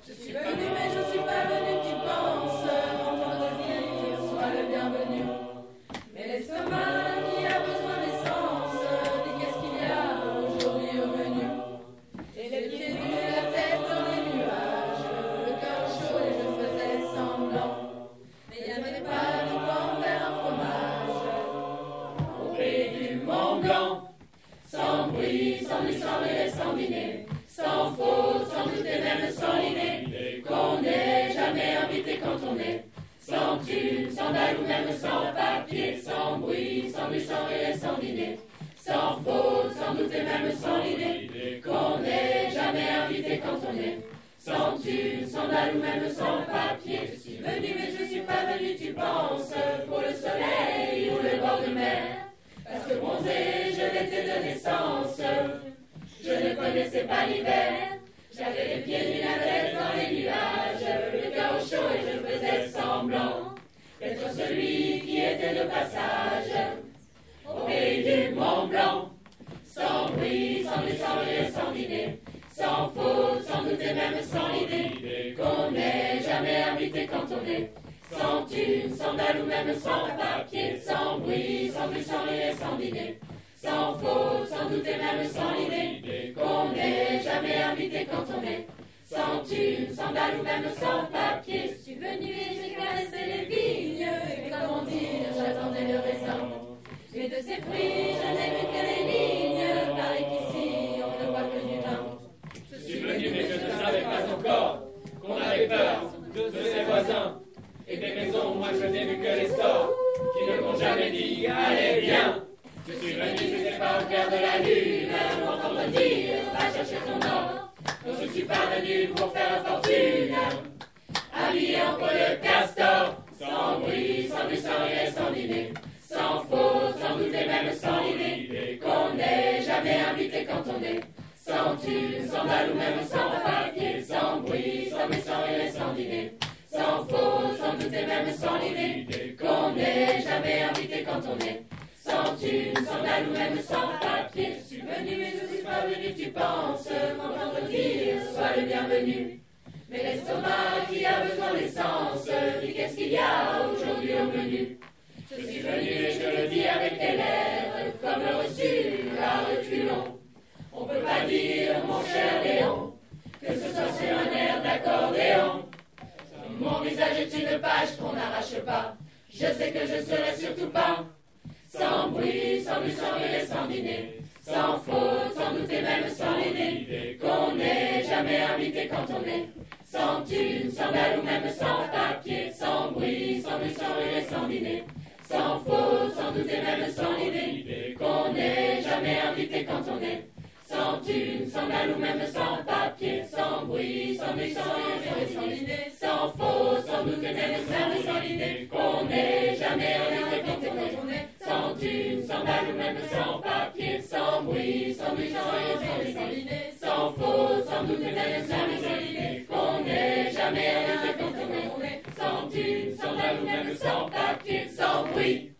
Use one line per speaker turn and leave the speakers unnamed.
Je suis venu, mais je suis pas venu, tu penses. Entendre dire, sois le bienvenu. Mais l'estomac qui a besoin d'essence, dis qu'est-ce qu'il y a aujourd'hui au menu. J'ai les pieds nus et la tête dans les nuages, le cœur chaud et je faisais semblant. Mais il n'y avait pas de quoi en faire un fromage. Au pays du Mont Blanc, sans bruit, sans nuit, sans rire et sans dîner, sans faute, sans douter, même sans l'idée qu'on n'est jamais invité quand on est sans thune, sans dalle ou même sans papier, sans bruit, sans nuit, sans rire et sans dîner, sans faute, sans douter, même sans l'idée qu'on n'est jamais invité quand on est sans thune, sans dalle ou même sans papier. Je suis venu mais je suis pas venu, tu penses, pour le soleil ou le bord de mer, parce que bronzé je l'étais de naissance. Je ne connaissais pas l'hiver, j'avais les pieds nus, la tête dans les nuages, le cœur chaud et je faisais semblant d'être celui qui était de passage au pays du Mont Blanc. Sans bruit, sans nuit, sans rire, sans dîner, sans faute, sans doute et même sans l'idée qu'on n'est jamais invité quand on est sans thune, sans dalle ou même sans papier, sans bruit, sans nuit, sans rire et sans dîner, sans faute, sans doute et même sans l'idée qu'on n'est jamais invité quand on est sans thune, sans dalle ou même sans papier. Je suis venu et j'ai caressé les vignes, et comment dire, j'attendais le raisin. Et de ces fruits, je n'ai vu que les lignes, pareil qu'ici, on ne voit que du vin.
Je suis venu mais je ne savais pas encore qu'on avait peur de ses voisins et des maisons. Moi je n'ai vu que les stores qui ne m'ont jamais dit allez viens. Je suis venu, je n'étais pas au cœur de la lune, m'entendre dire, va chercher ton or. Non, je suis pas venu pour faire fortune, habillé en peau de castor, sans bruit, sans nuit, sans rire, sans dîner, sans faute, sans doute et même sans l'idée qu'on n'est jamais invité quand on est sans thune, sans dalle ou même sans papier, sans bruit, sans nuit, sans rire, sans dîner, sans faute, sans doute et même sans l'idée qu'on n'est jamais invité quand on est sans thune, sans dalle ou même sans papier. Je suis venu mais je suis pas venu, tu penses, m'entendre dire, sois le bienvenu. Mais l'estomac qui a besoin d'essence, dis qu'est-ce qu'il y a aujourd'hui au menu. Je suis venu et je le dis avec tes lèvres, comme le reçu à reculons. On peut pas dire, mon cher Léon, que ce soit sur un air d'accordéon. Mon visage est une page qu'on n'arrache pas, je sais que je serai surtout pas sans bruit, sans nuit, sans rire et sans dîner, sans faute, sans doute et même sans l'idée qu'on n'est jamais invité quand on est sans thune, sans dalle ou même sans papier, sans bruit, sans nuit, sans rire et sans dîner, sans faute, sans doute et même sans l'idée qu'on n'est jamais invité quand on est sans thune, sans dalle ou même sans papier, sans bruit, sans nuit, sans rire et sans dîner, sans faute, sans doute et même sans l'idée qu'on n'est jamais invité quand on est sans thune, sans dalle ou même sans papier, sans bruit, sans nuit, sans rire et sans dîner, sans faute, sans doute et même sans l'idée qu'on n'est jamais invité quand on est sans thune, sans dalle ou même sans papier, sans bruit.